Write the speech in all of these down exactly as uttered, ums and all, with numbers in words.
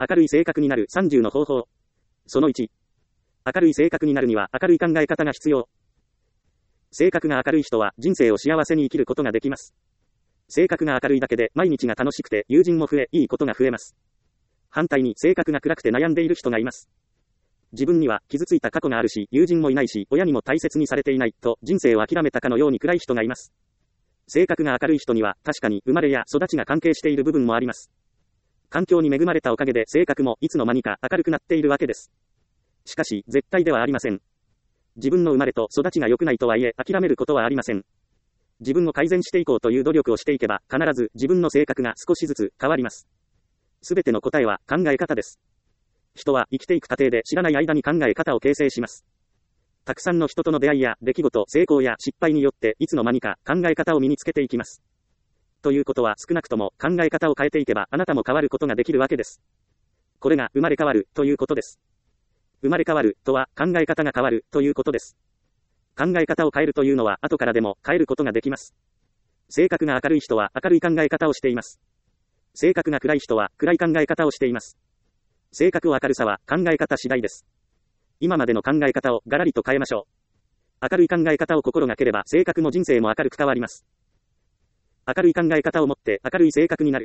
明るい性格になるさんじゅうの方法。そのいち。明るい性格になるには明るい考え方が必要。性格が明るい人は人生を幸せに生きることができます。性格が明るいだけで毎日が楽しくて友人も増え、いいことが増えます。反対に性格が暗くて悩んでいる人がいます。自分には傷ついた過去があるし、友人もいないし、親にも大切にされていないと人生を諦めたかのように暗い人がいます。性格が明るい人には確かに生まれや育ちが関係している部分もあります。環境に恵まれたおかげで性格もいつの間にか明るくなっているわけです。しかし絶対ではありません。自分の生まれと育ちが良くないとはいえ諦めることはありません。自分を改善していこうという努力をしていけば必ず自分の性格が少しずつ変わります。すべての答えは考え方です。人は生きていく過程で知らない間に考え方を形成します。たくさんの人との出会いや出来事、成功や失敗によっていつの間にか考え方を身につけていきます。ということは少なくとも考え方を変えていけばあなたも変わることができるわけです。これが生まれ変わるということです。生まれ変わるとは考え方が変わるということです。考え方を変えるというのは後からでも変えることができます。性格が明るい人は明るい考え方をしています。性格が暗い人は暗い考え方をしています。性格を明るさは考え方次第です。今までの考え方をガラリと変えましょう。明るい考え方を心がければ性格も人生も明るく変わります。明るい考え方を持って明るい性格になる。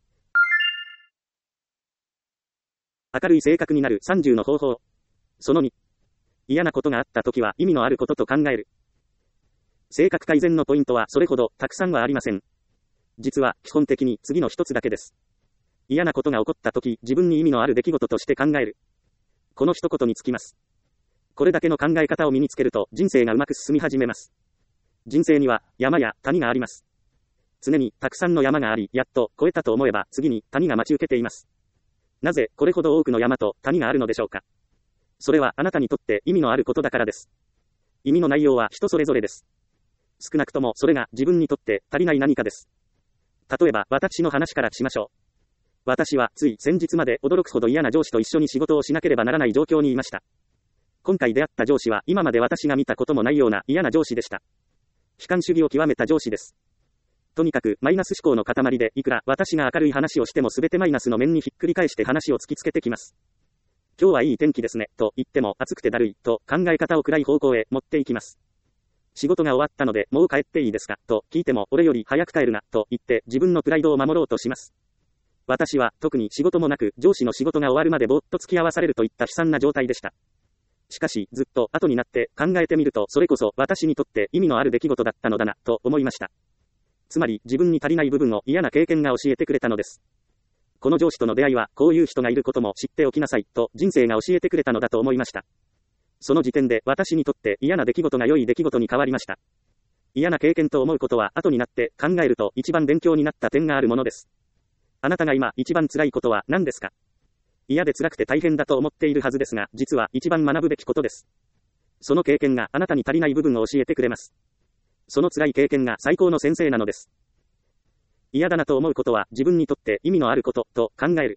明るい性格になるさんじゅうの方法。そのに。嫌なことがあったときは意味のあることと考える。性格改善のポイントはそれほどたくさんはありません。実は基本的に次の一つだけです。嫌なことが起こったとき自分に意味のある出来事として考える。この一言につきます。これだけの考え方を身につけると人生がうまく進み始めます。人生には山や谷があります。常にたくさんの山があり、やっと越えたと思えば次に谷が待ち受けています。なぜこれほど多くの山と谷があるのでしょうか。それはあなたにとって意味のあることだからです。意味の内容は人それぞれです。少なくともそれが自分にとって足りない何かです。例えば私の話からしましょう。私はつい先日まで驚くほど嫌な上司と一緒に仕事をしなければならない状況にいました。今回出会った上司は今まで私が見たこともないような嫌な上司でした。悲観主義を極めた上司です。とにかくマイナス思考の塊でいくら私が明るい話をしても全てマイナスの面にひっくり返して話を突きつけてきます。今日はいい天気ですねと言っても暑くてだるいと考え方を暗い方向へ持っていきます。仕事が終わったのでもう帰っていいですかと聞いても俺より早く帰るなと言って自分のプライドを守ろうとします。私は特に仕事もなく上司の仕事が終わるまでぼーっと付き合わされるといった悲惨な状態でした。しかしずっと後になって考えてみるとそれこそ私にとって意味のある出来事だったのだなと思いました。つまり自分に足りない部分を嫌な経験が教えてくれたのです。この上司との出会いはこういう人がいることも知っておきなさいと人生が教えてくれたのだと思いました。その時点で私にとって嫌な出来事が良い出来事に変わりました。嫌な経験と思うことは後になって考えると一番勉強になった点があるものです。あなたが今一番辛いことは何ですか？嫌で辛くて大変だと思っているはずですが、実は一番学ぶべきことです。その経験があなたに足りない部分を教えてくれます。その辛い経験が最高の先生なのです。嫌だなと思うことは自分にとって意味のあることと考える。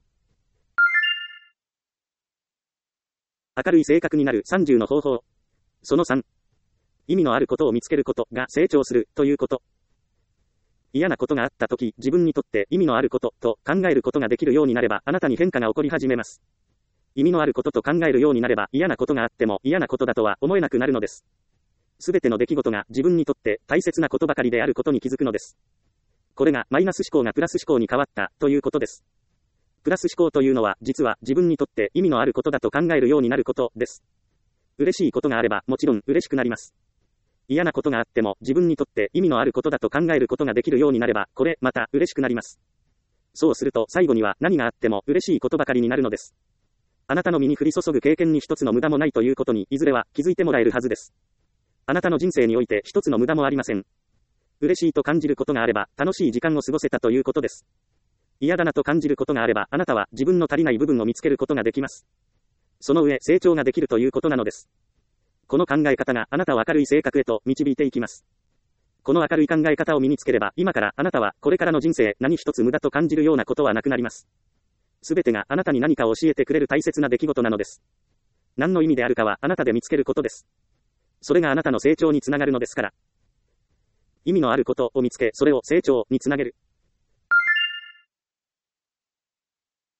明るい性格になるさんじゅうの方法。そのさん。意味のあることを見つけることが成長するということ。嫌なことがあったとき、自分にとって意味のあることと考えることができるようになれば、あなたに変化が起こり始めます。意味のあることと考えるようになれば、嫌なことがあっても嫌なことだとは思えなくなるのです。すべての出来事が自分にとって大切なことばかりであることに気づくのです。これがマイナス思考がプラス思考に変わったということです。プラス思考というのは実は自分にとって意味のあることだと考えるようになることです。嬉しいことがあればもちろん嬉しくなります。嫌なことがあっても自分にとって意味のあることだと考えることができるようになればこれまた嬉しくなります。そうすると最後には何があっても嬉しいことばかりになるのです。あなたの身に降り注ぐ経験に一つの無駄もないということにいずれは気づいてもらえるはずです。あなたの人生において一つの無駄もありません。嬉しいと感じることがあれば楽しい時間を過ごせたということです。嫌だなと感じることがあればあなたは自分の足りない部分を見つけることができます。その上成長ができるということなのです。この考え方があなたを明るい性格へと導いていきます。この明るい考え方を身につければ今からあなたはこれからの人生何一つ無駄と感じるようなことはなくなります。すべてがあなたに何かを教えてくれる大切な出来事なのです。何の意味であるかはあなたで見つけることです。それがあなたの成長につながるのですから。意味のあることを見つけ、それを成長につなげる。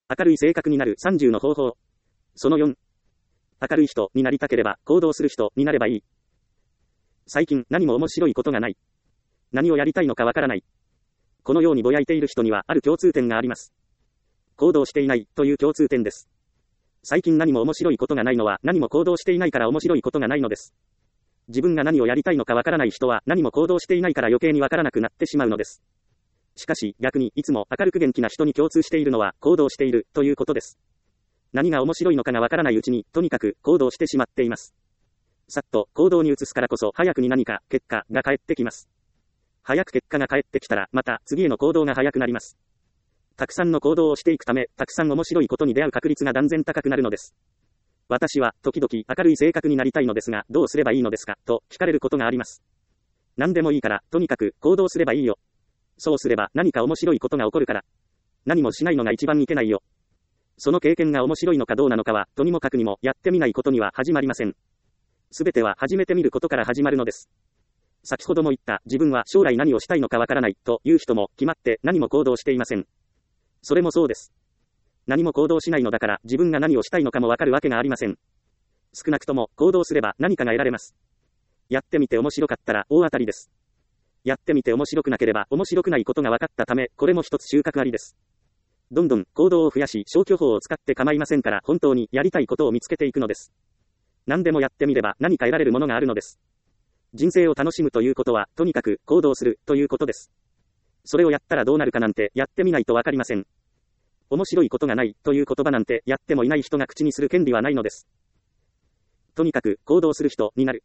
明るい性格になるさんじゅうの方法。そのよん。明るい人になりたければ行動する人になればいい。最近何も面白いことがない。何をやりたいのかわからない。このようにぼやいている人にはある共通点があります。行動していないという共通点です。最近何も面白いことがないのは何も行動していないから面白いことがないのです。自分が何をやりたいのかわからない人は何も行動していないから余計にわからなくなってしまうのです。しかし逆にいつも明るく元気な人に共通しているのは行動しているということです。何が面白いのかがわからないうちにとにかく行動してしまっています。さっと行動に移すからこそ早くに何か結果が返ってきます。早く結果が返ってきたらまた次への行動が早くなります。たくさんの行動をしていくためたくさん面白いことに出会う確率が断然高くなるのです。私は時々明るい性格になりたいのですがどうすればいいのですかと聞かれることがあります。何でもいいからとにかく行動すればいいよ。そうすれば何か面白いことが起こるから。何もしないのが一番いけないよ。その経験が面白いのかどうなのかはとにもかくにもやってみないことには始まりません。すべては始めてみることから始まるのです。先ほども言った自分は将来何をしたいのかわからないという人も決まって何も行動していません。それもそうです。何も行動しないのだから自分が何をしたいのかもわかるわけがありません。少なくとも行動すれば何かが得られます。やってみて面白かったら大当たりです。やってみて面白くなければ面白くないことが分かったためこれも一つ収穫ありです。どんどん行動を増やし消去法を使って構いませんから本当にやりたいことを見つけていくのです。何でもやってみれば何か得られるものがあるのです。人生を楽しむということはとにかく行動するということです。それをやったらどうなるかなんてやってみないとわかりません。面白いことがないという言葉なんてやってもいない人が口にする権利はないのです。とにかく行動する人になる。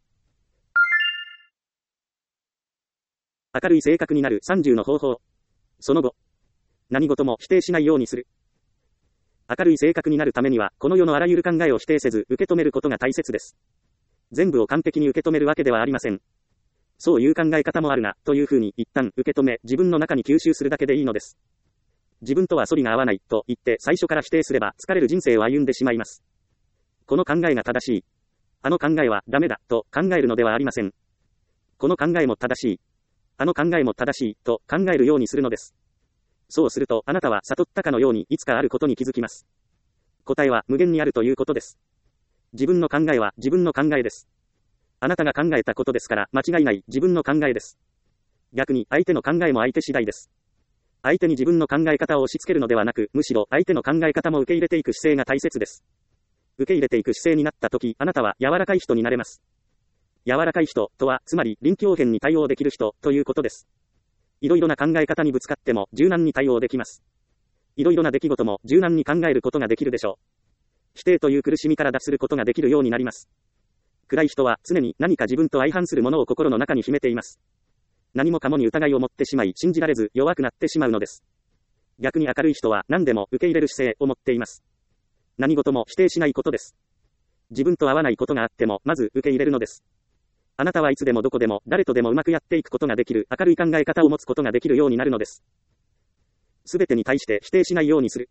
明るい性格になるさんじゅうの方法。そのご。何事も否定しないようにする。明るい性格になるためにはこの世のあらゆる考えを否定せず受け止めることが大切です。全部を完璧に受け止めるわけではありません。そういう考え方もあるなというふうに一旦受け止め自分の中に吸収するだけでいいのです。自分とは反りが合わないと言って最初から否定すれば疲れる人生を歩んでしまいます。この考えが正しい。あの考えはダメだと考えるのではありません。この考えも正しい。あの考えも正しいと考えるようにするのです。そうするとあなたは悟ったかのようにいつかあることに気づきます。答えは無限にあるということです。自分の考えは自分の考えです。あなたが考えたことですから間違いない自分の考えです。逆に相手の考えも相手次第です。相手に自分の考え方を押し付けるのではなく、むしろ相手の考え方も受け入れていく姿勢が大切です。受け入れていく姿勢になったとき、あなたは柔らかい人になれます。柔らかい人とは、つまり臨機応変に対応できる人ということです。いろいろな考え方にぶつかっても柔軟に対応できます。いろいろな出来事も柔軟に考えることができるでしょう。否定という苦しみから脱することができるようになります。暗い人は常に何か自分と相反するものを心の中に秘めています。何もかもに疑いを持ってしまい信じられず弱くなってしまうのです。逆に明るい人は何でも受け入れる姿勢を持っています。何事も否定しないことです。自分と合わないことがあってもまず受け入れるのです。あなたはいつでもどこでも誰とでもうまくやっていくことができる明るい考え方を持つことができるようになるのです。すべてに対して否定しないようにする。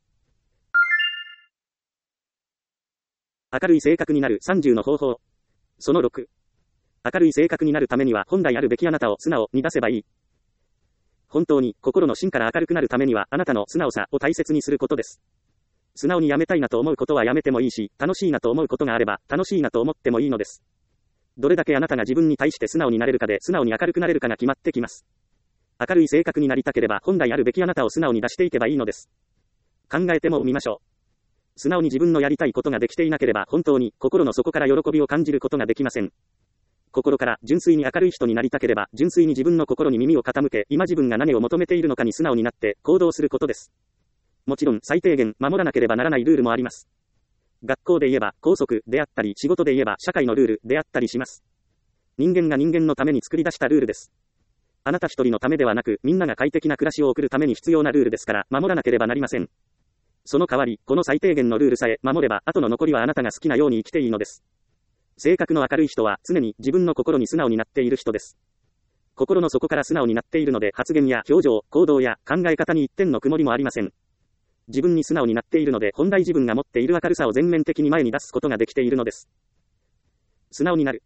明るい性格になるさんじゅうの方法。そのろく。明るい性格になるためには本来あるべきあなたを素直に出せばいい。本当に心の芯から明るくなるためにはあなたの素直さを大切にすることです。素直にやめたいなと思うことはやめてもいいし、楽しいなと思うことがあれば楽しいなと思ってもいいのです。どれだけあなたが自分に対して素直になれるかで素直に明るくなれるかが決まってきます。明るい性格になりたければ本来あるべきあなたを素直に出していけばいいのです。考えてもみましょう。素直に自分のやりたいことができていなければ本当に心の底から喜びを感じることができません。心から純粋に明るい人になりたければ純粋に自分の心に耳を傾け今自分が何を求めているのかに素直になって行動することです。もちろん最低限守らなければならないルールもあります。学校で言えば校則であったり仕事で言えば社会のルールであったりします。人間が人間のために作り出したルールです。あなた一人のためではなくみんなが快適な暮らしを送るために必要なルールですから守らなければなりません。その代わりこの最低限のルールさえ守れば後の残りはあなたが好きなように生きていいのです。性格の明るい人は常に自分の心に素直になっている人です。心の底から素直になっているので発言や表情、行動や考え方に一点の曇りもありません。自分に素直になっているので本来自分が持っている明るさを全面的に前に出すことができているのです。素直になる。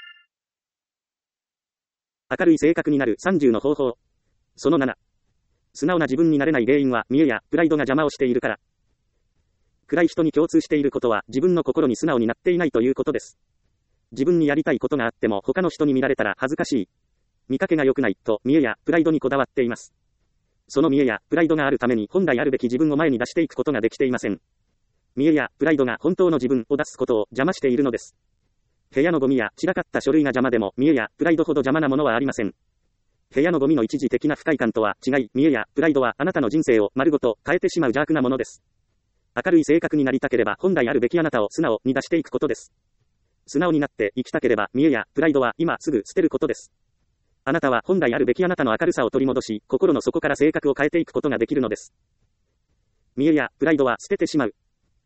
明るい性格になるさんじゅうの方法。そのなな。 素直な自分になれない原因は見栄やプライドが邪魔をしているから。暗い人に共通していることは自分の心に素直になっていないということです。自分にやりたいことがあっても他の人に見られたら恥ずかしい。見かけが良くないと見栄やプライドにこだわっています。その見栄やプライドがあるために本来あるべき自分を前に出していくことができていません。見栄やプライドが本当の自分を出すことを邪魔しているのです。部屋のゴミや散らかった書類が邪魔でも見栄やプライドほど邪魔なものはありません。部屋のゴミの一時的な不快感とは違い、見栄やプライドはあなたの人生を丸ごと変えてしまう邪悪なものです。明るい性格になりたければ本来あるべきあなたを素直に出していくことです。素直になって生きたければ見栄やプライドは今すぐ捨てることです。あなたは本来あるべきあなたの明るさを取り戻し、心の底から性格を変えていくことができるのです。見栄やプライドは捨ててしまう。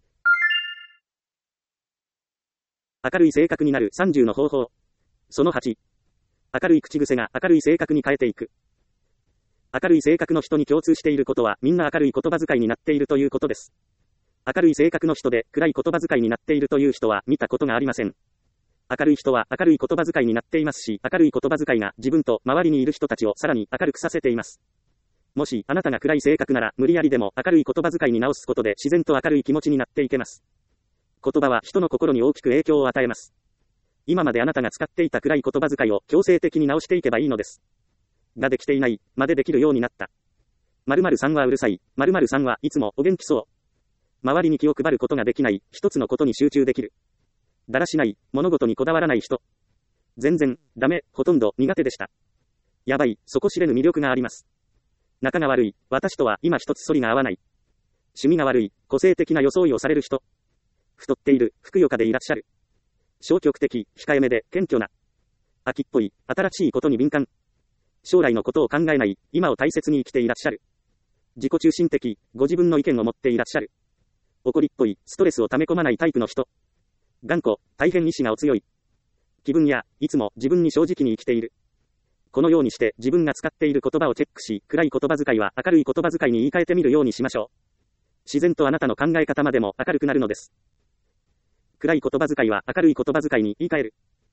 明るい性格になるさんじゅうの方法。そのはち。明るい口癖が明るい性格に変えていく。明るい性格の人に共通していることはみんな明るい言葉遣いになっているということです。明るい性格の人で暗い言葉遣いになっているという人は見たことがありません。明るい人は明るい言葉遣いになっていますし、明るい言葉遣いが自分と周りにいる人たちをさらに明るくさせています。もしあなたが暗い性格なら無理やりでも明るい言葉遣いに直すことで自然と明るい気持ちになっていけます。言葉は人の心に大きく影響を与えます。今まであなたが使っていた暗い言葉遣いを強制的に直していけばいいのです。ができていないまでできるようになった。〇〇さんはうるさい。〇〇さんはいつもお元気そう。周りに気を配ることができない。一つのことに集中できる。だらしない。物事にこだわらない人。全然、ダメ、ほとんど苦手でした。やばい、底知れぬ魅力があります。仲が悪い。私とは今一つ反りが合わない。趣味が悪い。個性的な装いをされる人。太っている。ふくよかでいらっしゃる。消極的、控えめで謙虚な。秋っぽい、新しいことに敏感。将来のことを考えない、今を大切に生きていらっしゃる。自己中心的、ご自分の意見を持っていらっしゃる。怒りっぽい、ストレスを溜め込まないタイプの人。頑固、大変意志がお強い。気分や、いつも自分に正直に生きている。このようにして自分が使っている言葉をチェックし、暗い言葉遣いは明るい言葉遣いに言い換えてみるようにしましょう。自然とあなたの考え方までも明るくなるのです。暗い言葉遣いは明るい言葉遣いに言い換える。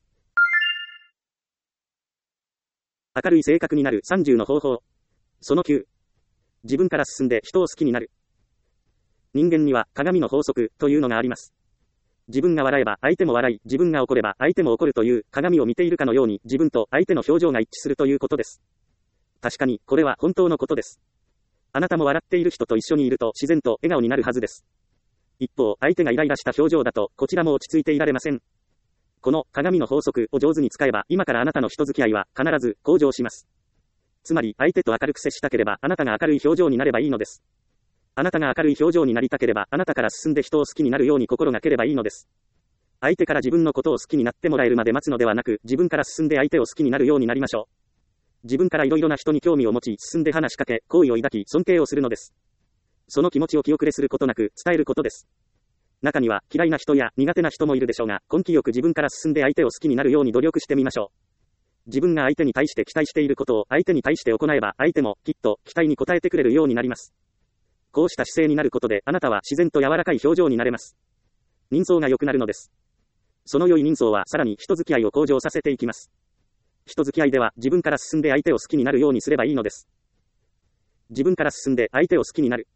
明るい性格になるさんじゅうの方法。そのきゅう。自分から進んで人を好きになる。人間には鏡の法則というのがあります。自分が笑えば相手も笑い、自分が怒れば相手も怒るという鏡を見ているかのように自分と相手の表情が一致するということです。確かにこれは本当のことです。あなたも笑っている人と一緒にいると自然と笑顔になるはずです。一方、相手がイライラした表情だとこちらも落ち着いていられません。この鏡の法則を上手に使えば今からあなたの人付き合いは必ず向上します。つまり相手と明るく接したければあなたが明るい表情になればいいのです。あなたが明るい表情になりたければあなたから進んで人を好きになるように心がければいいのです。相手から自分のことを好きになってもらえるまで待つのではなく、自分から進んで相手を好きになるようになりましょう。自分からいろいろな人に興味を持ち、進んで話しかけ、好意を抱き、尊敬をするのです。その気持ちを気遅れすることなく伝えることです。中には嫌いな人や苦手な人もいるでしょうが、根気よく自分から進んで相手を好きになるように努力してみましょう。自分が相手に対して期待していることを相手に対して行えば、相手もきっと期待に応えてくれるようになります。こうした姿勢になることで、あなたは自然と柔らかい表情になれます。人相が良くなるのです。その良い人相はさらに人付き合いを向上させていきます。人付き合いでは自分から進んで相手を好きになるようにすればいいのです。自分から進んで相手を好きになる。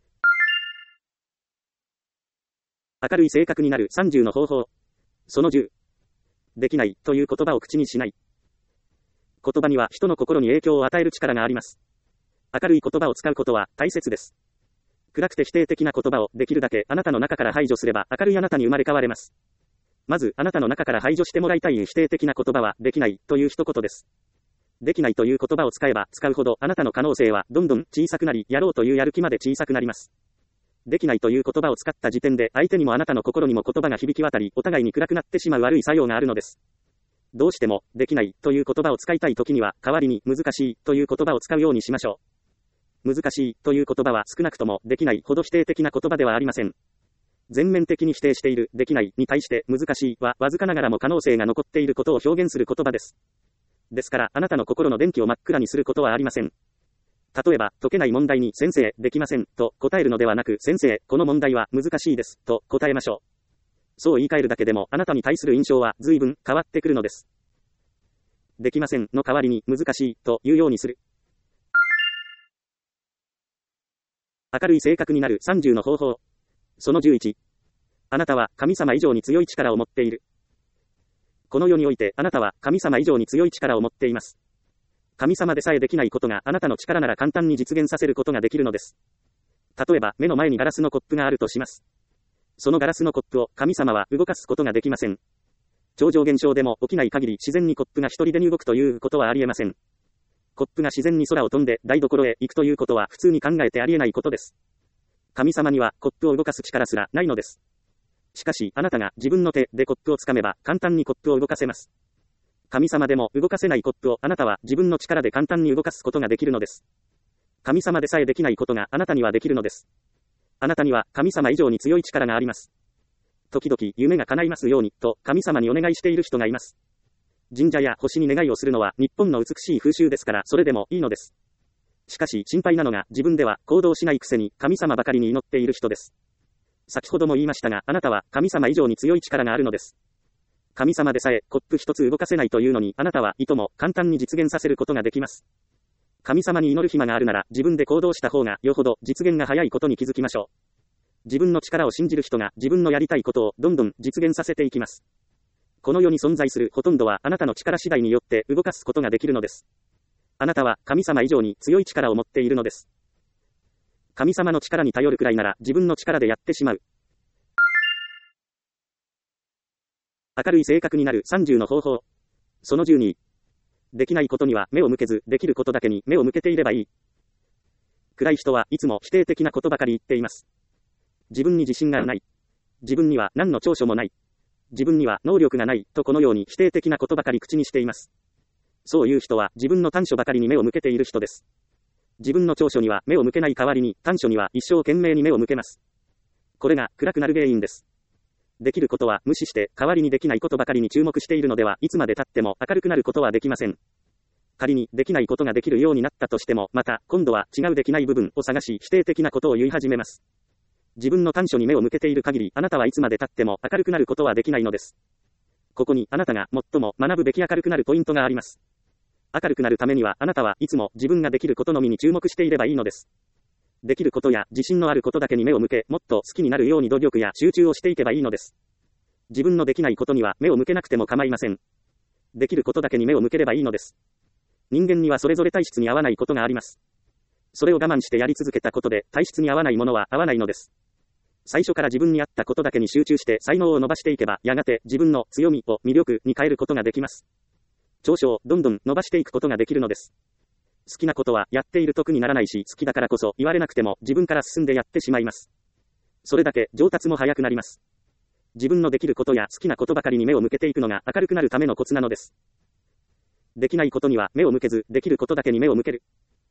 明るい性格になるさんじゅうの方法。そのじゅう。できないという言葉を口にしない。言葉には人の心に影響を与える力があります。明るい言葉を使うことは大切です。暗くて否定的な言葉をできるだけあなたの中から排除すれば明るいあなたに生まれ変われます。まずあなたの中から排除してもらいたい否定的な言葉はできないという一言です。できないという言葉を使えば使うほどあなたの可能性はどんどん小さくなり、やろうというやる気まで小さくなります。できないという言葉を使った時点で相手にもあなたの心にも言葉が響き渡り、お互いに暗くなってしまう悪い作用があるのです。どうしてもできないという言葉を使いたいときには代わりに難しいという言葉を使うようにしましょう。難しいという言葉は少なくともできないほど否定的な言葉ではありません。全面的に否定しているできないに対して難しいはわずかながらも可能性が残っていることを表現する言葉です。ですからあなたの心の電気を真っ暗にすることはありません。例えば解けない問題に先生できませんと答えるのではなく、先生この問題は難しいですと答えましょう。そう言い換えるだけでもあなたに対する印象は随分変わってくるのです。できませんの代わりに難しいというようにする。 明るい性格になるさんじゅうの方法。そのじゅういち。あなたは神様以上に強い力を持っている。この世においてあなたは神様以上に強い力を持っています。神様でさえできないことがあなたの力なら簡単に実現させることができるのです。例えば目の前にガラスのコップがあるとします。そのガラスのコップを神様は動かすことができません。超常現象でも起きない限り自然にコップが一人でに動くということはありえません。コップが自然に空を飛んで台所へ行くということは普通に考えてありえないことです。神様にはコップを動かす力すらないのです。しかしあなたが自分の手でコップをつかめば簡単にコップを動かせます。神様でも動かせないコップをあなたは自分の力で簡単に動かすことができるのです。神様でさえできないことがあなたにはできるのです。あなたには神様以上に強い力があります。時々夢が叶いますようにと神様にお願いしている人がいます。神社や星に願いをするのは日本の美しい風習ですからそれでもいいのです。しかし心配なのが自分では行動しないくせに神様ばかりに祈っている人です。先ほども言いましたがあなたは神様以上に強い力があるのです。神様でさえコップ一つ動かせないというのにあなたはいとも簡単に実現させることができます。神様に祈る暇があるなら自分で行動した方がよほど実現が早いことに気づきましょう。自分の力を信じる人が自分のやりたいことをどんどん実現させていきます。この世に存在するほとんどはあなたの力次第によって動かすことができるのです。あなたは神様以上に強い力を持っているのです。神様の力に頼るくらいなら自分の力でやってしまう。明るい性格になるさんじゅうの方法。そのじゅうに。できないことには目を向けず、できることだけに目を向けていればいい。暗い人はいつも否定的なことばかり言っています。自分に自信がない。自分には何の長所もない。自分には能力がないとこのように否定的なことばかり口にしています。そういう人は自分の短所ばかりに目を向けている人です。自分の長所には目を向けない代わりに短所には一生懸命に目を向けます。これが暗くなる原因です。できることは無視して代わりにできないことばかりに注目しているのではいつまで経っても明るくなることはできません。仮にできないことができるようになったとしてもまた今度は違うできない部分を探し否定的なことを言い始めます。自分の短所に目を向けている限りあなたはいつまで経っても明るくなることはできないのです。ここにあなたが最も学ぶべき明るくなるポイントがあります。明るくなるためにはあなたはいつも自分ができることのみに注目していればいいのです。できることや自信のあることだけに目を向けもっと好きになるように努力や集中をしていけばいいのです。自分のできないことには目を向けなくても構いません。できることだけに目を向ければいいのです。人間にはそれぞれ体質に合わないことがあります。それを我慢してやり続けたことで体質に合わないものは合わないのです。最初から自分に合ったことだけに集中して才能を伸ばしていけばやがて自分の強みを魅力に変えることができます。長所をどんどん伸ばしていくことができるのです。好きなことはやっている得にならないし好きだからこそ言われなくても自分から進んでやってしまいます。それだけ上達も早くなります。自分のできることや好きなことばかりに目を向けていくのが明るくなるためのコツなのです。できないことには目を向けず、できることだけに目を向ける。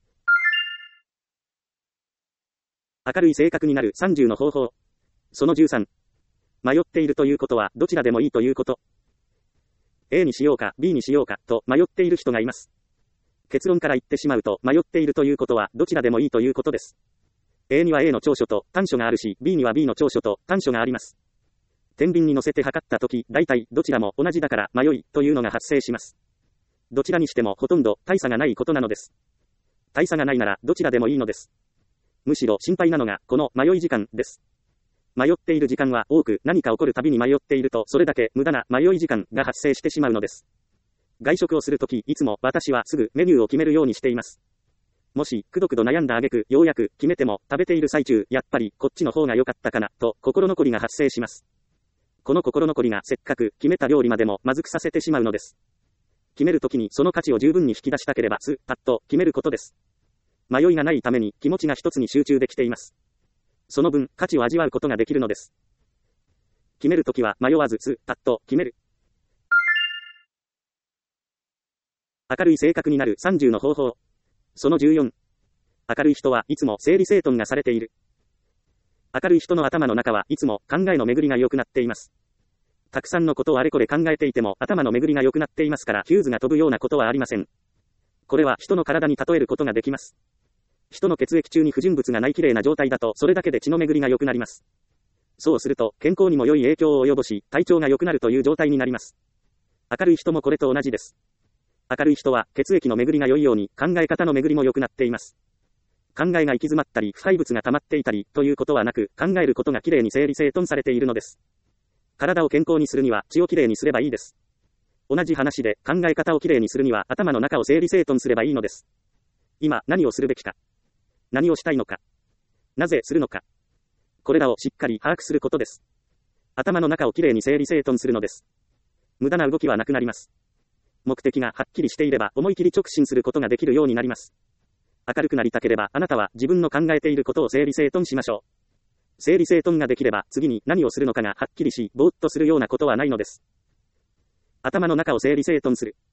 明るい性格になるさんじゅうの方法。そのじゅうさん。迷っているということはどちらでもいいということ。A にしようか B にしようかと迷っている人がいます。結論から言ってしまうと迷っているということはどちらでもいいということです。A には A の長所と短所があるし B には B の長所と短所があります。天秤に乗せて測ったとき、大体どちらも同じだから迷いというのが発生します。どちらにしてもほとんど大差がないことなのです。大差がないならどちらでもいいのです。むしろ心配なのがこの迷い時間です。迷っている時間は多く何か起こるたびに迷っているとそれだけ無駄な迷い時間が発生してしまうのです。外食をするときいつも私はすぐメニューを決めるようにしています。もしくどくど悩んだ挙句ようやく決めても食べている最中やっぱりこっちの方が良かったかなと心残りが発生します。この心残りがせっかく決めた料理までもまずくさせてしまうのです。決めるときにその価値を十分に引き出したければスパッと決めることです。迷いがないために気持ちが一つに集中できています。その分価値を味わうことができるのです。決めるときは迷わずスパッと決める。明るい性格になるさんじゅうの方法。そのじゅうよん。明るい人はいつも整理整頓がされている。明るい人の頭の中はいつも考えの巡りが良くなっています。たくさんのことをあれこれ考えていても頭の巡りが良くなっていますからヒューズが飛ぶようなことはありません。これは人の体に例えることができます。人の血液中に不純物がないきれいな状態だとそれだけで血の巡りが良くなります。そうすると健康にも良い影響を及ぼし体調が良くなるという状態になります。明るい人もこれと同じです。明るい人は血液の巡りが良いように考え方の巡りも良くなっています。 考えが行き詰まったり、不快物が溜まっていたり、ということはなく、考えることがきれいに整理整頓されているのです。体を健康にするには、血をきれいにすればいいです。同じ話で、考え方をきれいにするには、頭の中を整理整頓すればいいのです。今、何をするべきか。何をしたいのか。なぜするのか。これらをしっかり把握することです。頭の中をきれいに整理整頓するのです。無駄な動きはなくなります。目的がはっきりしていれば、思い切り直進することができるようになります。明るくなりたければ、あなたは自分の考えていることを整理整頓しましょう。整理整頓ができれば、次に何をするのかがはっきりし、ぼーっとするようなことはないのです。頭の中を整理整頓する。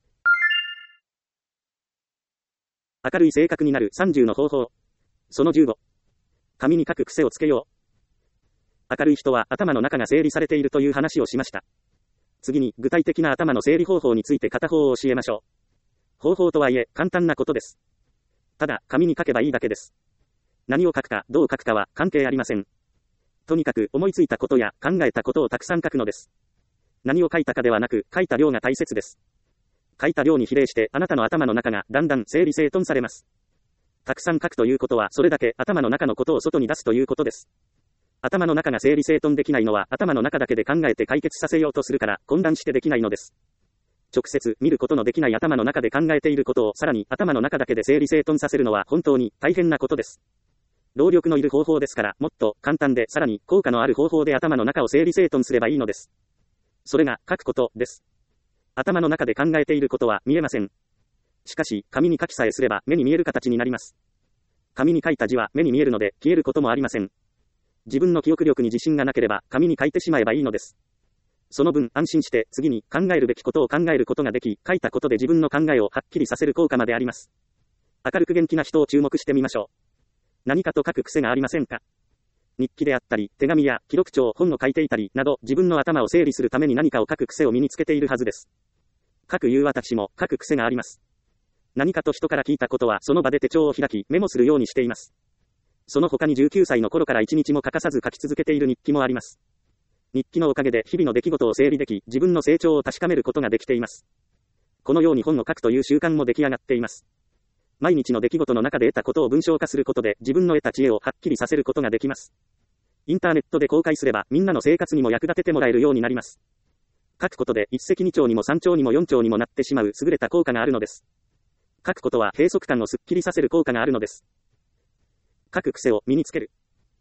明るい性格になるさんじゅうの方法。そのじゅうご。紙に書く癖をつけよう。明るい人は頭の中が整理されているという話をしました。次に具体的な頭の整理方法について片方を教えましょう。方法とはいえ簡単なことです。ただ紙に書けばいいだけです。何を書くかどう書くかは関係ありません。とにかく思いついたことや考えたことをたくさん書くのです。何を書いたかではなく書いた量が大切です。書いた量に比例してあなたの頭の中がだんだん整理整頓されます。たくさん書くということはそれだけ頭の中のことを外に出すということです。頭の中が整理整頓できないのは頭の中だけで考えて解決させようとするから混乱してできないのです。直接見ることのできない頭の中で考えていることをさらに頭の中だけで整理整頓させるのは本当に大変なことです。労力のいる方法ですからもっと簡単でさらに効果のある方法で頭の中を整理整頓すればいいのです。それが書くことです。頭の中で考えていることは見えません。しかし紙に書きさえすれば目に見える形になります。紙に書いた字は目に見えるので消えることもありません。自分の記憶力に自信がなければ紙に書いてしまえばいいのです。その分安心して次に考えるべきことを考えることができ、書いたことで自分の考えをはっきりさせる効果まであります。明るく元気な人を注目してみましょう。何かと書く癖がありませんか？日記であったり、手紙や記録帳、本を書いていたりなど、自分の頭を整理するために何かを書く癖を身につけているはずです。書く言う私も書く癖があります。何かと人から聞いたことはその場で手帳を開き、メモするようにしています。その他にじゅうきゅうさいの頃から一日も欠かさず書き続けている日記もあります。日記のおかげで日々の出来事を整理でき、自分の成長を確かめることができています。このように本を書くという習慣も出来上がっています。毎日の出来事の中で得たことを文章化することで自分の得た知恵をはっきりさせることができます。インターネットで公開すればみんなの生活にも役立ててもらえるようになります。書くことで一石二鳥にも三鳥にも四鳥にもなってしまう優れた効果があるのです。書くことは閉塞感をすっきりさせる効果があるのです。書く癖を身につける。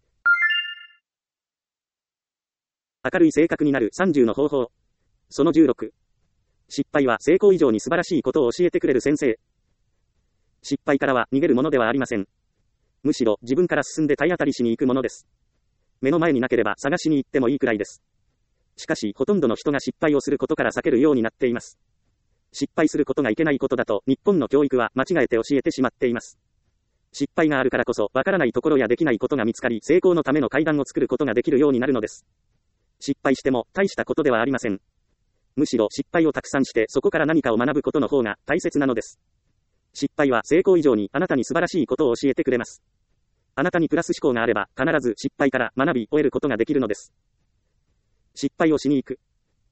明るい性格になるさんじゅうの方法。そのじゅうろく。失敗は成功以上に素晴らしいことを教えてくれる先生。失敗からは逃げるものではありません。むしろ自分から進んで体当たりしに行くものです。目の前になければ探しに行ってもいいくらいです。しかしほとんどの人が失敗をすることから避けるようになっています。失敗することがいけないことだと日本の教育は間違えて教えてしまっています。失敗があるからこそわからないところやできないことが見つかり、成功のための階段を作ることができるようになるのです。失敗しても大したことではありません。むしろ失敗をたくさんしてそこから何かを学ぶことの方が大切なのです。失敗は成功以上にあなたに素晴らしいことを教えてくれます。あなたにプラス思考があれば必ず失敗から学び終えることができるのです。失敗をしに行く。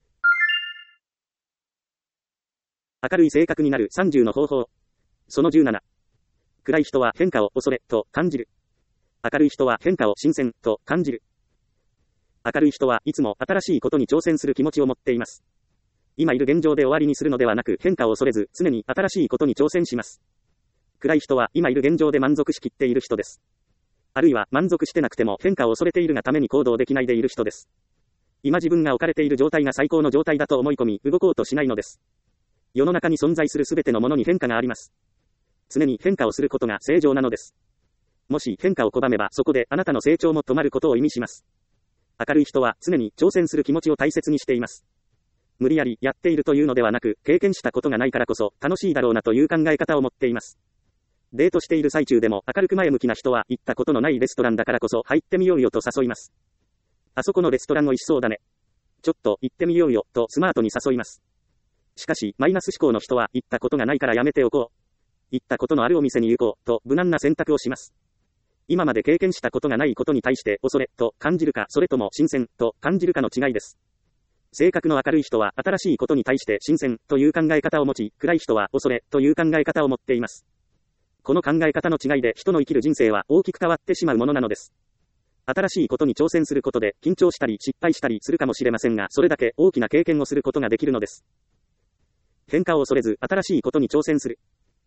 明るい性格になるさんじゅうの方法。そのじゅうなな。暗い人は変化を恐れと感じる。明るい人は変化を新鮮と感じる。明るい人はいつも新しいことに挑戦する気持ちを持っています。今いる現状で終わりにするのではなく変化を恐れず常に新しいことに挑戦します。暗い人は今いる現状で満足しきっている人です。あるいは満足してなくても変化を恐れているがために行動できないでいる人です。今自分が置かれている状態が最高の状態だと思い込み動こうとしないのです。世の中に存在するすべてのものに変化があります。常に変化をすることが正常なのです。もし変化を拒めばそこであなたの成長も止まることを意味します。明るい人は常に挑戦する気持ちを大切にしています。無理やりやっているというのではなく、経験したことがないからこそ楽しいだろうなという考え方を持っています。デートしている最中でも明るく前向きな人は行ったことのないレストランだからこそ入ってみようよと誘います。あそこのレストラン美味しそうだね。ちょっと行ってみようよとスマートに誘います。しかしマイナス思考の人は行ったことがないからやめておこう。行ったことのあるお店に行こうと無難な選択をします。今まで経験したことがないことに対して恐れと感じるかそれとも新鮮と感じるかの違いです。性格の明るい人は新しいことに対して新鮮という考え方を持ち、暗い人は恐れという考え方を持っています。 この考え方の違いで人の生きる人生は大きく変わってしまうものなのです。新しいことに挑戦することで緊張したり失敗したりするかもしれませんが、それだけ大きな経験をすることができるのです。変化を恐れず新しいことに挑戦する。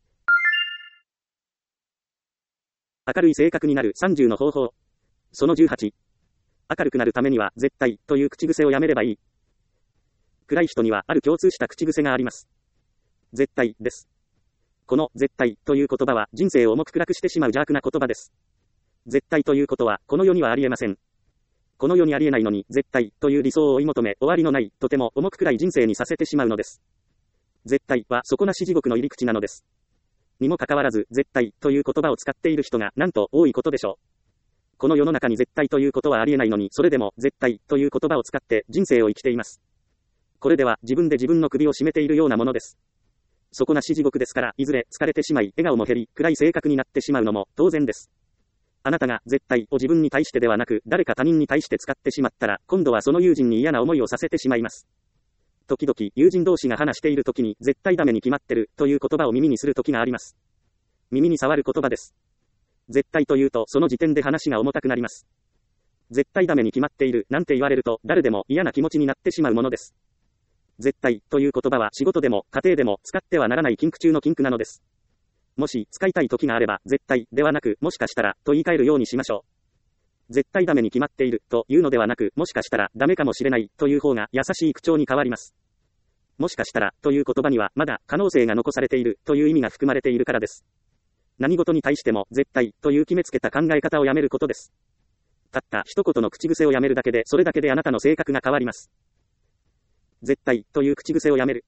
明るい性格になるさんじゅうの方法。そのじゅうはち。明るくなるためには絶対という口癖をやめればいい。暗い人にはある共通した口癖があります。絶対です。この絶対という言葉は人生を重く暗くしてしまう邪悪な言葉です。絶対ということはこの世にはありえません。この世にありえないのに絶対という理想を追い求め終わりのないとても重く暗い人生にさせてしまうのです。絶対は底なし地獄の入り口なのです。にもかかわらず絶対という言葉を使っている人がなんと多いことでしょう。この世の中に絶対ということはありえないのに、それでも絶対という言葉を使って人生を生きています。これでは自分で自分の首を絞めているようなものです。底なし地獄ですから、いずれ疲れてしまい、笑顔も減り、暗い性格になってしまうのも当然です。あなたが絶対を自分に対してではなく、誰か他人に対して使ってしまったら、今度はその友人に嫌な思いをさせてしまいます。時々、友人同士が話している時に、絶対ダメに決まってるという言葉を耳にする時があります。耳に触る言葉です。絶対というと、その時点で話が重たくなります。絶対ダメに決まっているなんて言われると、誰でも嫌な気持ちになってしまうものです。絶対という言葉は仕事でも家庭でも使ってはならない禁句中の禁句なのです。もし使いたい時があれば、絶対ではなく、もしかしたらと言い換えるようにしましょう。絶対ダメに決まっているというのではなく、もしかしたらダメかもしれないという方が優しい口調に変わります。もしかしたらという言葉にはまだ可能性が残されているという意味が含まれているからです。何事に対しても絶対という決めつけた考え方をやめることです。たった一言の口癖をやめるだけで、それだけであなたの性格が変わります。絶対という口癖をやめる。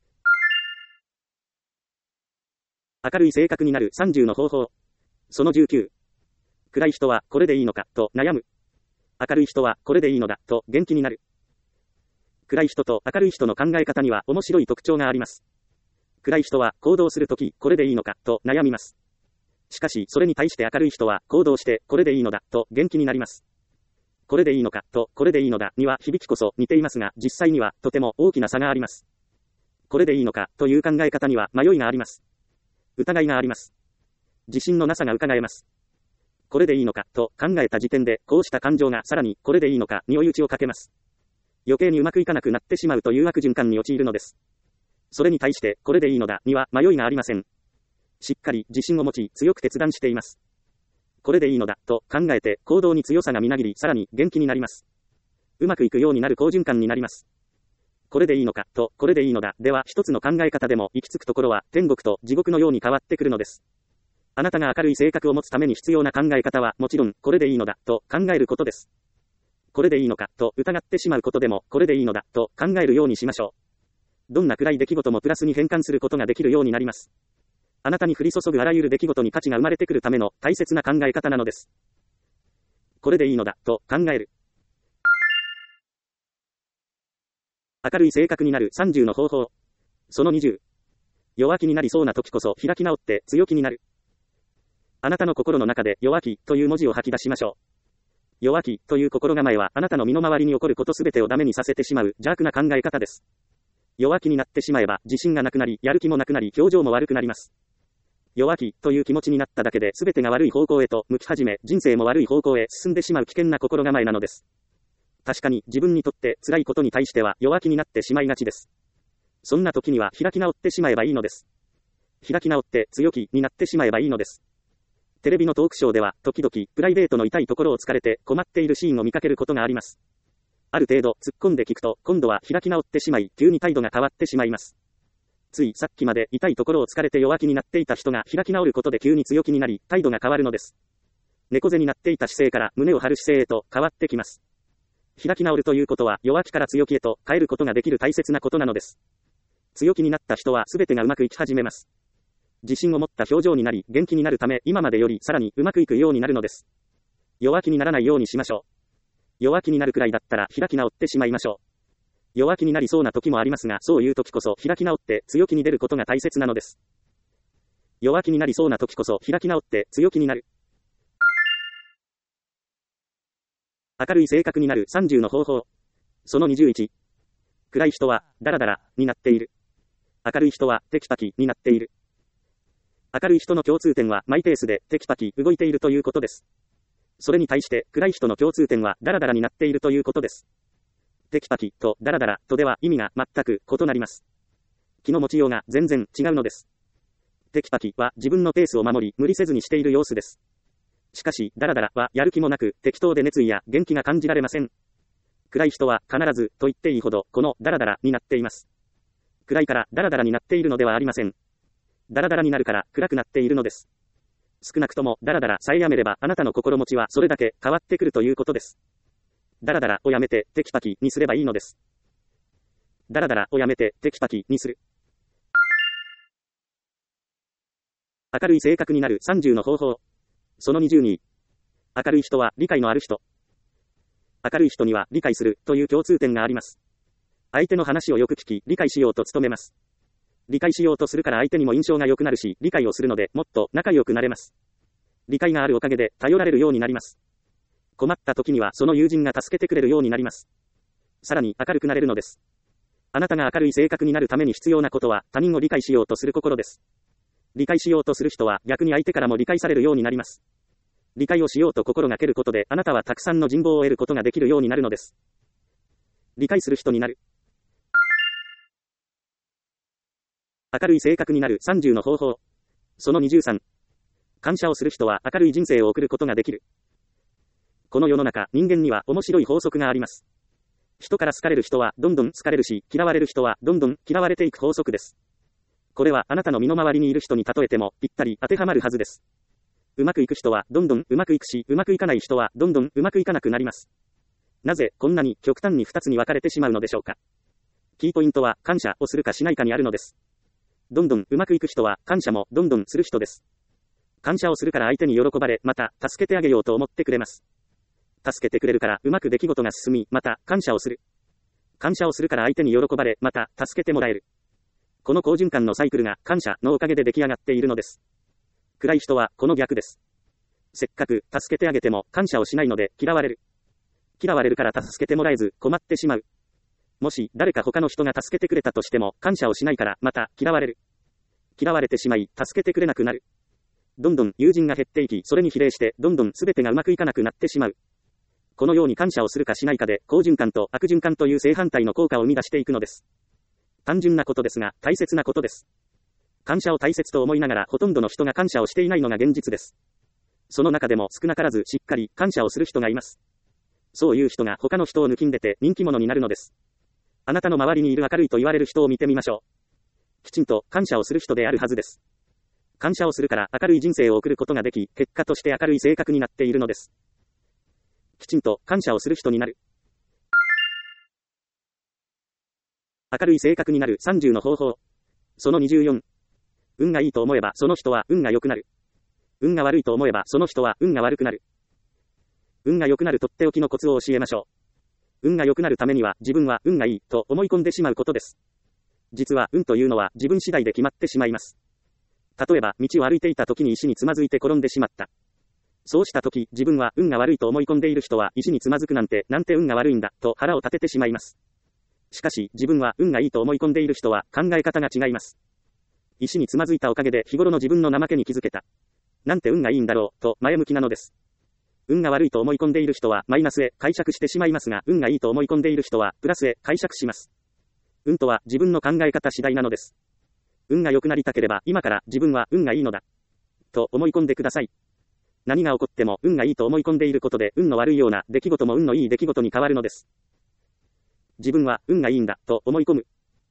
明るい性格になるさんじゅうの方法。そのじゅうきゅう。暗い人はこれでいいのかと悩む。明るい人はこれでいいのだと元気になる。暗い人と明るい人の考え方には面白い特徴があります。暗い人は行動するときこれでいいのかと悩みます。しかしそれに対して明るい人は行動してこれでいいのだと元気になります。これでいいのかとこれでいいのだには響きこそ似ていますが、実際にはとても大きな差があります。これでいいのかという考え方には迷いがあります。疑いがあります。自信のなさが伺えます。これでいいのかと考えた時点で、こうした感情がさらにこれでいいのかに追い打ちをかけます。余計にうまくいかなくなってしまうという悪循環に陥るのです。それに対してこれでいいのだには迷いがありません。しっかり自信を持ち強く決断しています。これでいいのだと考えて行動に強さがみなぎり、さらに元気になります。うまくいくようになる好循環になります。これでいいのかとこれでいいのだでは、一つの考え方でも行き着くところは天国と地獄のように変わってくるのです。あなたが明るい性格を持つために必要な考え方はもちろんこれでいいのだと考えることです。これでいいのかと疑ってしまうことでもこれでいいのだと考えるようにしましょう。どんな暗い出来事もプラスに変換することができるようになります。あなたに降り注ぐあらゆる出来事に価値が生まれてくるための大切な考え方なのです。これでいいのだと考える。明るい性格になるさんじゅうの方法。そのにじゅう。弱気になりそうな時こそ開き直って強気になる。あなたの心の中で弱気という文字を吐き出しましょう。弱気という心構えはあなたの身の回りに起こることすべてをダメにさせてしまう邪悪な考え方です。弱気になってしまえば自信がなくなり、やる気もなくなり、表情も悪くなります。弱気という気持ちになっただけで全てが悪い方向へと向き始め、人生も悪い方向へ進んでしまう危険な心構えなのです。確かに自分にとって辛いことに対しては弱気になってしまいがちです。そんな時には開き直ってしまえばいいのです。開き直って強気になってしまえばいいのです。テレビのトークショーでは時々プライベートの痛いところを突かれて困っているシーンを見かけることがあります。ある程度突っ込んで聞くと今度は開き直ってしまい、急に態度が変わってしまいます。ついさっきまで痛いところを突かれて弱気になっていた人が開き直ることで急に強気になり、態度が変わるのです。猫背になっていた姿勢から胸を張る姿勢へと変わってきます。開き直るということは弱気から強気へと変えることができる大切なことなのです。強気になった人は全てがうまくいき始めます。自信を持った表情になり、元気になるため今までよりさらにうまくいくようになるのです。弱気にならないようにしましょう。弱気になるくらいだったら開き直ってしまいましょう。弱気になりそうな時もありますが、そういう時こそ開き直って強気に出ることが大切なのです。弱気になりそうな時こそ開き直って強気になる。明るい性格になるさんじゅうの方法。そのにじゅういち。暗い人はダラダラになっている。明るい人はテキパキになっている。 明るい人の共通点はマイペースでテキパキ動いているということです。それに対して暗い人の共通点はダラダラになっているということです。テキパキとダラダラとでは意味が全く異なります。気の持ちようが全然違うのです。テキパキは自分のペースを守り無理せずにしている様子です。しかしダラダラはやる気もなく適当で熱意や元気が感じられません。暗い人は必ずと言っていいほどこのダラダラになっています。暗いからダラダラになっているのではありません。ダラダラになるから暗くなっているのです。少なくともダラダラさえやめればあなたの心持ちはそれだけ変わってくるということです。ダラダラをやめてテキパキにすればいいのです。ダラダラをやめてテキパキにする。明るい性格になるさんじゅうの方法。そのにじゅうに。明るい人は理解のある人。明るい人には理解するという共通点があります。相手の話をよく聞き理解しようと努めます。理解しようとするから相手にも印象が良くなるし、理解をするのでもっと仲良くなれます。理解があるおかげで頼られるようになります。困った時にはその友人が助けてくれるようになります。さらに明るくなれるのです。あなたが明るい性格になるために必要なことは他人を理解しようとする心です。理解しようとする人は逆に相手からも理解されるようになります。理解をしようと心がけることであなたはたくさんの人望を得ることができるようになるのです。理解する人になる。明るい性格になるさんじゅうの方法。そのにじゅうさん。感謝をする人は明るい人生を送ることができる。この世の中、人間には面白い法則があります。人から好かれる人はどんどん好かれるし、嫌われる人はどんどん嫌われていく法則です。これはあなたの身の回りにいる人に例えてもぴったり当てはまるはずです。うまくいく人はどんどんうまくいくし、うまくいかない人はどんどんうまくいかなくなります。なぜこんなに極端にふたつに分かれてしまうのでしょうか。キーポイントは感謝をするかしないかにあるのです。どんどんうまくいく人は感謝もどんどんする人です。感謝をするから相手に喜ばれ、また助けてあげようと思ってくれます。助けてくれるからうまく出来事が進み、また感謝をする。感謝をするから相手に喜ばれ、また助けてもらえる。この好循環のサイクルが感謝のおかげで出来上がっているのです。暗い人はこの逆です。せっかく助けてあげても感謝をしないので嫌われる。嫌われるから助けてもらえず困ってしまう。もし誰か他の人が助けてくれたとしても感謝をしないからまた嫌われる。嫌われてしまい助けてくれなくなる。どんどん友人が減っていき、それに比例してどんどん全てがうまくいかなくなってしまう。このように感謝をするかしないかで好循環と悪循環という正反対の効果を生み出していくのです。単純なことですが大切なことです。感謝を大切と思いながらほとんどの人が感謝をしていないのが現実です。その中でも少なからずしっかり感謝をする人がいます。そういう人が他の人を抜きんでて人気者になるのです。あなたの周りにいる明るいと言われる人を見てみましょう。きちんと感謝をする人であるはずです。感謝をするから明るい人生を送ることができ、結果として明るい性格になっているのです。きちんと感謝をする人になる。明るい性格になるさんじゅうの方法。そのにじゅうよん。運がいいと思えばその人は運が良くなる。運が悪いと思えばその人は運が悪くなる。運が良くなるとっておきのコツを教えましょう。運が良くなるためには自分は運がいいと思い込んでしまうことです。実は運というのは自分次第で決まってしまいます。例えば道を歩いていた時に石につまずいて転んでしまった。そうした時自分は運が悪いと思い込んでいる人は石につまずくなんてなんて運が悪いんだと腹を立ててしまいます。しかし自分は運がいいと思い込んでいる人は考え方が違います。石につまずいたおかげで日頃の自分の怠けに気づけた。なんて運がいいんだろうと前向きなのです。運が悪いと思い込んでいる人はマイナスへ解釈してしまいますが、運がいいと思い込んでいる人はプラスへ解釈します。運とは自分の考え方次第なのです。運が良くなりたければ今から自分は運がいいのだと思い込んでください。何が起こっても運がいいと思い込んでいることで運の悪いような出来事も運のいい出来事に変わるのです。自分は運がいいんだと思い込む。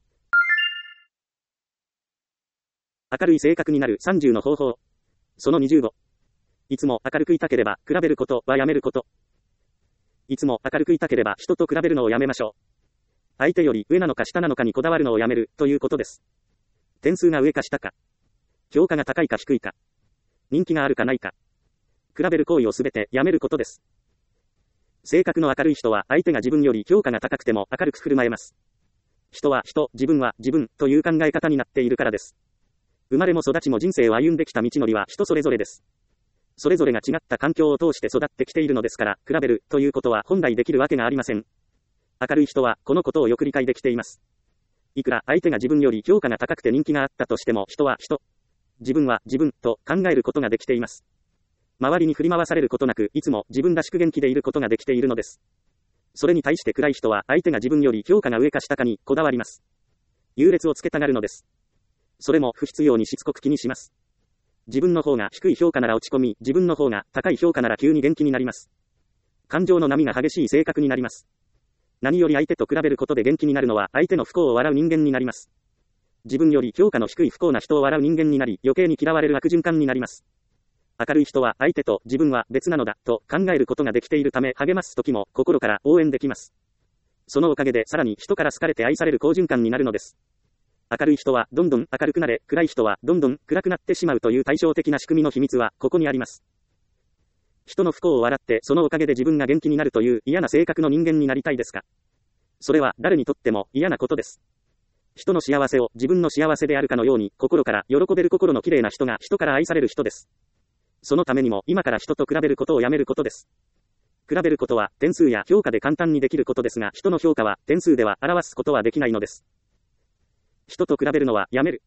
明るい性格になるさんじゅうの方法。そのにじゅうご。いつも明るくいたければ比べることはやめること。いつも明るくいたければ人と比べるのをやめましょう。相手より上なのか下なのかにこだわるのをやめるということです。点数が上か下か。評価が高いか低いか。人気があるかないか。比べる行為をすべてやめることです。性格の明るい人は相手が自分より評価が高くても明るく振る舞えます。人は人、自分は自分という考え方になっているからです。生まれも育ちも人生を歩んできた道のりは人それぞれです。それぞれが違った環境を通して育ってきているのですから、比べるということは本来できるわけがありません。明るい人はこのことをよく理解できています。いくら相手が自分より評価が高くて人気があったとしても人は人。 自分は自分と考えることができています。周りに振り回されることなく、いつも自分らしく元気でいることができているのです。それに対して暗い人は、相手が自分より評価が上か下かにこだわります。優劣をつけたがるのです。それも不必要にしつこく気にします。自分の方が低い評価なら落ち込み、自分の方が高い評価なら急に元気になります。感情の波が激しい性格になります。何より相手と比べることで元気になるのは、相手の不幸を笑う人間になります。自分より評価の低い不幸な人を笑う人間になり、余計に嫌われる悪循環になります。明るい人は、相手と自分は別なのだ、と考えることができているため、励ます時も心から応援できます。そのおかげで、さらに人から好かれて愛される好循環になるのです。明るい人は、どんどん明るくなれ、暗い人は、どんどん暗くなってしまうという対照的な仕組みの秘密は、ここにあります。人の不幸を笑って、そのおかげで自分が元気になるという嫌な性格の人間になりたいですか？それは、誰にとっても嫌なことです。人の幸せを自分の幸せであるかのように、心から喜べる心の綺麗な人が人から愛される人です。そのためにも、今から人と比べることをやめることです。比べることは、点数や評価で簡単にできることですが、人の評価は、点数では表すことはできないのです。人と比べるのはやめる。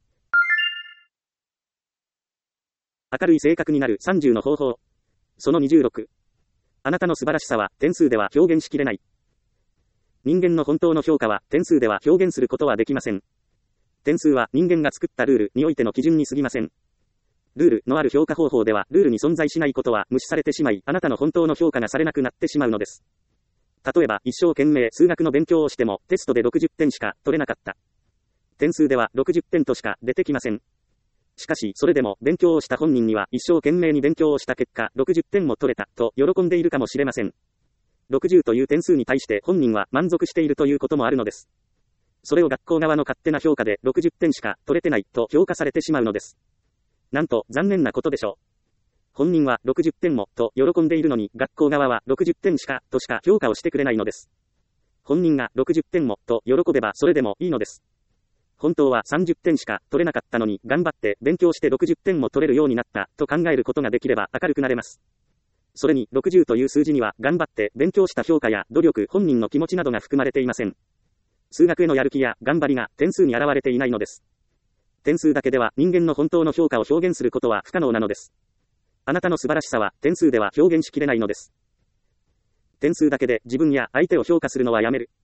明るい性格になるさんじゅうの方法。そのにじゅうろく。あなたの素晴らしさは、点数では表現しきれない。人間の本当の評価は、点数では表現することはできません。点数は人間が作ったルールにおいての基準に過ぎません。ルールのある評価方法では、ルールに存在しないことは無視されてしまい、あなたの本当の評価がされなくなってしまうのです。例えば、一生懸命数学の勉強をしても、テストでろくじゅってんしか取れなかった。点数ではろくじゅってんとしか出てきません。しかし、それでも勉強をした本人には、一生懸命に勉強をした結果、ろくじゅってんも取れた、と喜んでいるかもしれません。ろくじゅうという点数に対して本人は満足しているということもあるのです。それを学校側の勝手な評価でろくじゅってんしか取れてないと評価されてしまうのです。なんと残念なことでしょう。本人はろくじゅってんもと喜んでいるのに、学校側はろくじゅってんしかとしか評価をしてくれないのです。本人がろくじゅってんもと喜べばそれでもいいのです。本当はさんじゅってんしか取れなかったのに、頑張って勉強してろくじゅってんも取れるようになったと考えることができれば明るくなれます。それにろくじゅうという数字には、頑張って勉強した評価や努力、本人の気持ちなどが含まれていません。数学へのやる気や頑張りが点数に現れていないのです。点数だけでは人間の本当の評価を表現することは不可能なのです。あなたの素晴らしさは点数では表現しきれないのです。点数だけで自分や相手を評価するのはやめる。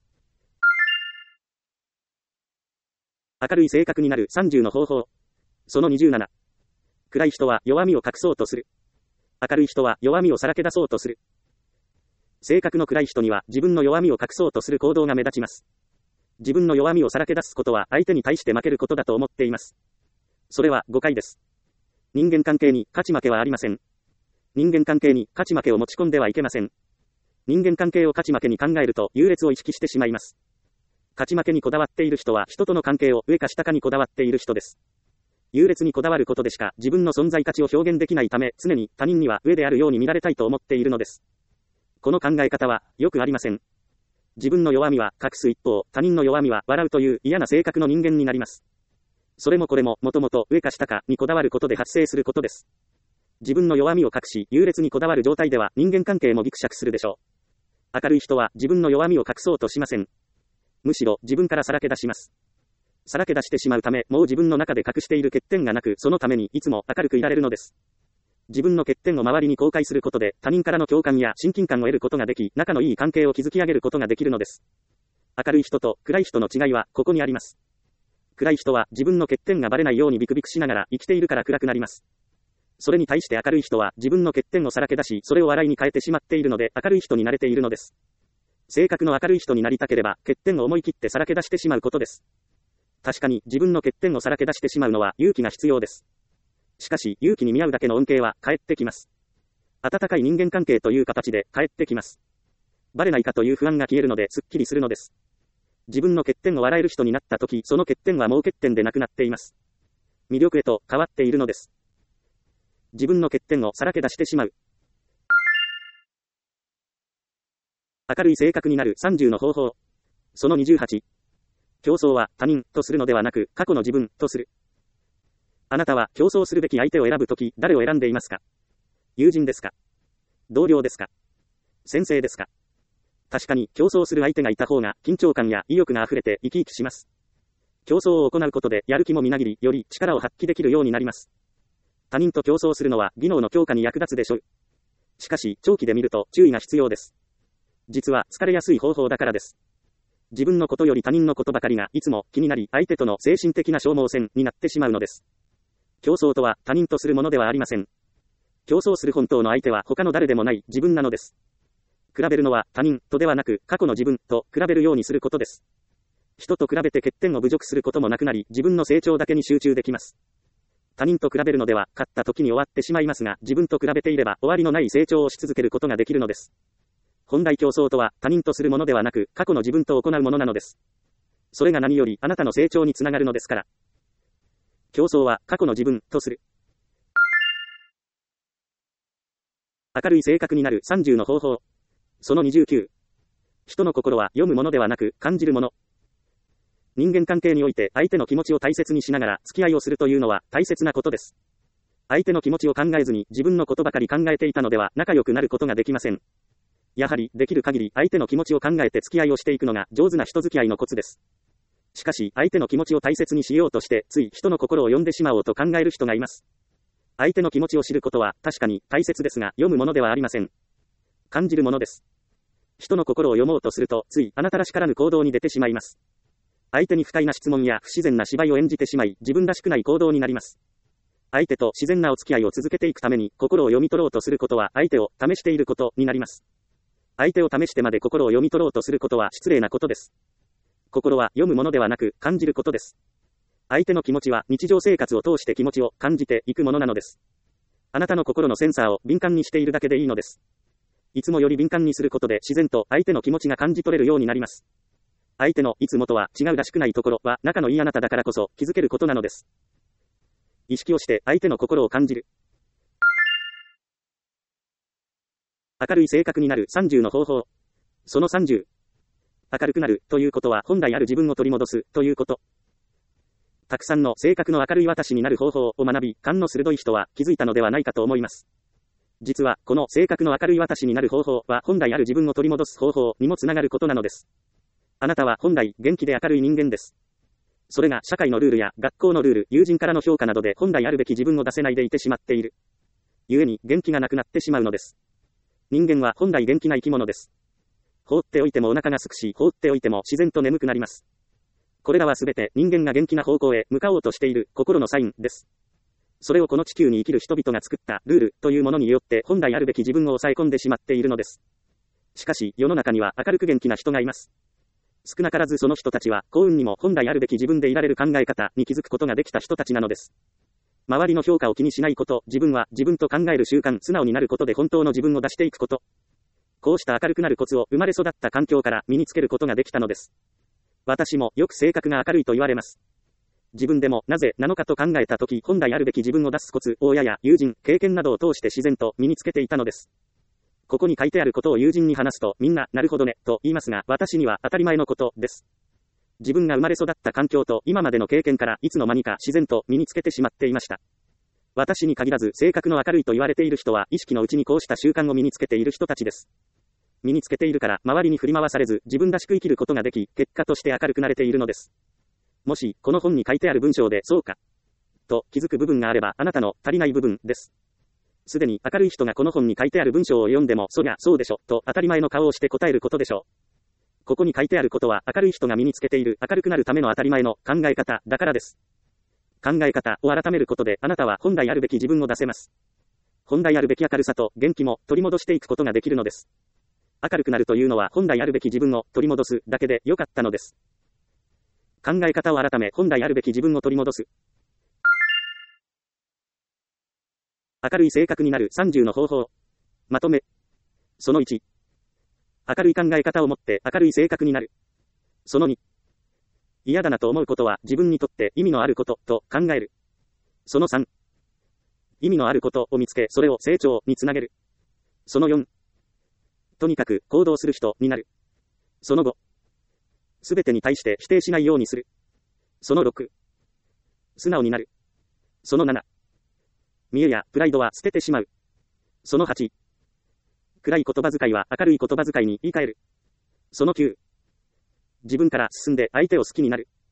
明るい性格になるさんじゅうの方法。そのにじゅうなな。暗い人は弱みを隠そうとする。明るい人は弱みをさらけ出そうとする。性格の暗い人には自分の弱みを隠そうとする行動が目立ちます。自分の弱みをさらけ出すことは相手に対して負けることだと思っています。それは誤解です。人間関係に勝ち負けはありません。人間関係に勝ち負けを持ち込んではいけません。人間関係を勝ち負けに考えると優劣を意識してしまいます。勝ち負けにこだわっている人は人との関係を上か下かにこだわっている人です。優劣にこだわることでしか自分の存在価値を表現できないため、常に他人には上であるように見られたいと思っているのです。この考え方はよくありません。自分の弱みは隠す一方、他人の弱みは笑うという嫌な性格の人間になります。それもこれももともと上か下かにこだわることで発生することです。自分の弱みを隠し、優劣にこだわる状態では人間関係もギクシャクするでしょう。明るい人は自分の弱みを隠そうとしません。むしろ自分からさらけ出します。さらけ出してしまうため、もう自分の中で隠している欠点がなく、そのためにいつも明るくいられるのです。自分の欠点を周りに公開することで、他人からの共感や親近感を得ることができ、仲のいい関係を築き上げることができるのです。明るい人と暗い人の違いはここにあります。暗い人は自分の欠点がバレないようにビクビクしながら生きているから暗くなります。それに対して明るい人は自分の欠点をさらけ出し、それを笑いに変えてしまっているので、明るい人に慣れているのです。性格の明るい人になりたければ、欠点を思い切ってさらけ出してしまうことです。確かに自分の欠点をさらけ出してしまうのは勇気が必要です。しかし勇気に見合うだけの恩恵は返ってきます。温かい人間関係という形で返ってきます。バレないかという不安が消えるのですっきりするのです。自分の欠点を笑える人になったとき、その欠点はもう欠点でなくなっています。魅力へと変わっているのです。自分の欠点をさらけ出してしまう。明るい性格になるさんじゅうの方法。そのにじゅうはち。競争は他人とするのではなく、過去の自分とする。あなたは競争するべき相手を選ぶとき、誰を選んでいますか？友人ですか？同僚ですか？先生ですか？確かに競争する相手がいた方が緊張感や意欲があふれて生き生きします。 競争を行うことでやる気もみなぎり、より力を発揮できるようになります。他人と競争するのは技能の強化に役立つでしょう。しかし、長期で見ると注意が必要です。実は疲れやすい方法だからです。自分のことより他人のことばかりがいつも気になり、相手との精神的な消耗戦になってしまうのです。競争とは他人とするものではありません。競争する本当の相手は他の誰でもない自分なのです。比べるのは他人とではなく過去の自分と比べるようにすることです。人と比べて欠点を侮辱することもなくなり、自分の成長だけに集中できます。他人と比べるのでは勝った時に終わってしまいますが、自分と比べていれば終わりのない成長をし続けることができるのです。本来競争とは他人とするものではなく過去の自分と行うものなのです。それが何よりあなたの成長につながるのですから。競争は過去の自分とする。明るい性格になるさんじゅうの方法。そのにじゅうきゅう。人の心は読むものではなく感じるもの。人間関係において相手の気持ちを大切にしながら付き合いをするというのは大切なことです。相手の気持ちを考えずに自分のことばかり考えていたのでは仲良くなることができません。やはりできる限り相手の気持ちを考えて付き合いをしていくのが上手な人付き合いのコツです。しかし相手の気持ちを大切にしようとしてつい人の心を読んでしまおうと考える人がいます。相手の気持ちを知ることは確かに大切ですが、読むものではありません。感じるものです。人の心を読もうとするとついあなたらしからぬ行動に出てしまいます。相手に不快な質問や不自然な芝居を演じてしまい、自分らしくない行動になります。相手と自然なお付き合いを続けていくために心を読み取ろうとすることは相手を試していることになります。相手を試してまで心を読み取ろうとすることは失礼なことです。心は読むものではなく感じることです。相手の気持ちは日常生活を通して気持ちを感じていくものなのです。あなたの心のセンサーを敏感にしているだけでいいのです。いつもより敏感にすることで自然と相手の気持ちが感じ取れるようになります。相手のいつもとは違うらしくないところは仲のいいあなただからこそ気づけることなのです。意識をして相手の心を感じる。明るい性格になるさんじゅうの方法。そのさんじゅう。明るくなるということは本来ある自分を取り戻すということ。たくさんの性格の明るい私になる方法を学び、勘の鋭い人は気づいたのではないかと思います。実はこの性格の明るい私になる方法は本来ある自分を取り戻す方法にもつながることなのです。あなたは本来元気で明るい人間です。それが社会のルールや学校のルール、友人からの評価などで本来あるべき自分を出せないでいてしまっている。故に元気がなくなってしまうのです。人間は本来元気な生き物です。放っておいてもお腹が空くし、放っておいても自然と眠くなります。これらはすべて人間が元気な方向へ向かおうとしている心のサインです。それをこの地球に生きる人々が作ったルールというものによって本来あるべき自分を抑え込んでしまっているのです。しかし世の中には明るく元気な人がいます。少なからずその人たちは幸運にも本来あるべき自分でいられる考え方に気づくことができた人たちなのです。周りの評価を気にしないこと、自分は自分と考える習慣、素直になることで本当の自分を出していくこと。こうした明るくなるコツを生まれ育った環境から身につけることができたのです。私もよく性格が明るいと言われます。自分でもなぜなのかと考えたとき、本来あるべき自分を出すコツ、親や友人、経験などを通して自然と身につけていたのです。ここに書いてあることを友人に話すとみんな、なるほどね、と言いますが、私には当たり前のことです。自分が生まれ育った環境と今までの経験からいつの間にか自然と身につけてしまっていました。私に限らず性格の明るいと言われている人は意識のうちにこうした習慣を身につけている人たちです。身につけているから周りに振り回されず自分らしく生きることができ、結果として明るくなれているのです。もしこの本に書いてある文章でそうかと気づく部分があればあなたの足りない部分です。すでに明るい人がこの本に書いてある文章を読んでもそりゃそうでしょと当たり前の顔をして答えることでしょう。ここに書いてあることは明るい人が身につけている明るくなるための当たり前の考え方だからです。考え方を改めることであなたは本来あるべき自分を出せます。本来あるべき明るさと元気も取り戻していくことができるのです。明るくなるというのは本来あるべき自分を取り戻すだけでよかったのです。考え方を改め本来あるべき自分を取り戻す。明るい性格になるさんじゅうの方法。まとめ。そのいち。明るい考え方を持って明るい性格になる。そのに。嫌だなと思うことは自分にとって意味のあることと考える。そのさん。意味のあることを見つけそれを成長につなげる。そのよん。とにかく行動する人になる。そのご。すべてに対して否定しないようにする。そのろく。素直になる。そのなな。見栄やプライドは捨ててしまう。そのはち。暗い言葉遣いは明るい言葉遣いに言い換える。そのきゅう。自分から進んで相手を好きになる。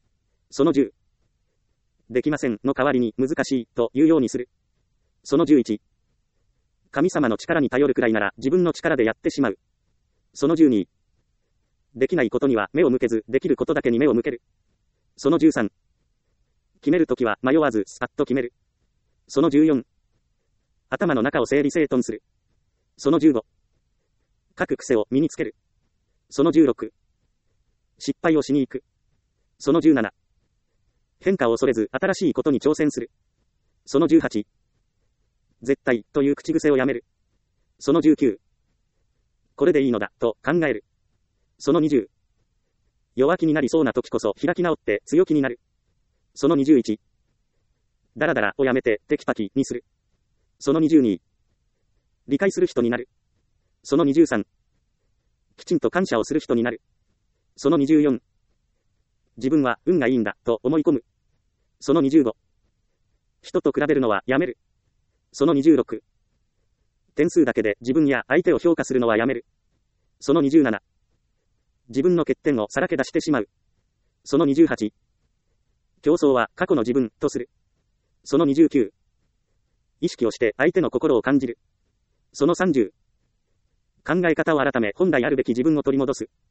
そのじゅう。できませんの代わりに難しいというようにする。そのじゅういち。神様の力に頼るくらいなら自分の力でやってしまう。そのじゅうに。できないことには目を向けず、できることだけに目を向ける。そのじゅうさん。決めるときは迷わずスパッと決める。そのじゅうよん。頭の中を整理整頓する。そのじゅうご。書く癖を身につける。そのじゅうろく。失敗をしに行く。そのじゅうなな。変化を恐れず新しいことに挑戦する。そのじゅうはち。絶対という口癖をやめる。そのじゅうきゅう。これでいいのだと考える。そのにじゅう。弱気になりそうな時こそ開き直って強気になる。そのにじゅういち。だらだらをやめてテキパキにする。そのにじゅうに。理解する人になる。そのにじゅうさん。きちんと感謝をする人になる。そのにじゅうよん。自分は運がいいんだと思い込む。そのにじゅうご。人と比べるのはやめる。そのにじゅうろく。点数だけで自分や相手を評価するのはやめる。そのにじゅうなな。自分の欠点をさらけ出してしまう。そのにじゅうはち。競争は過去の自分とする。そのにじゅうきゅう。意識をして相手の心を感じる。そのさんじゅう。考え方を改め本来あるべき自分を取り戻す。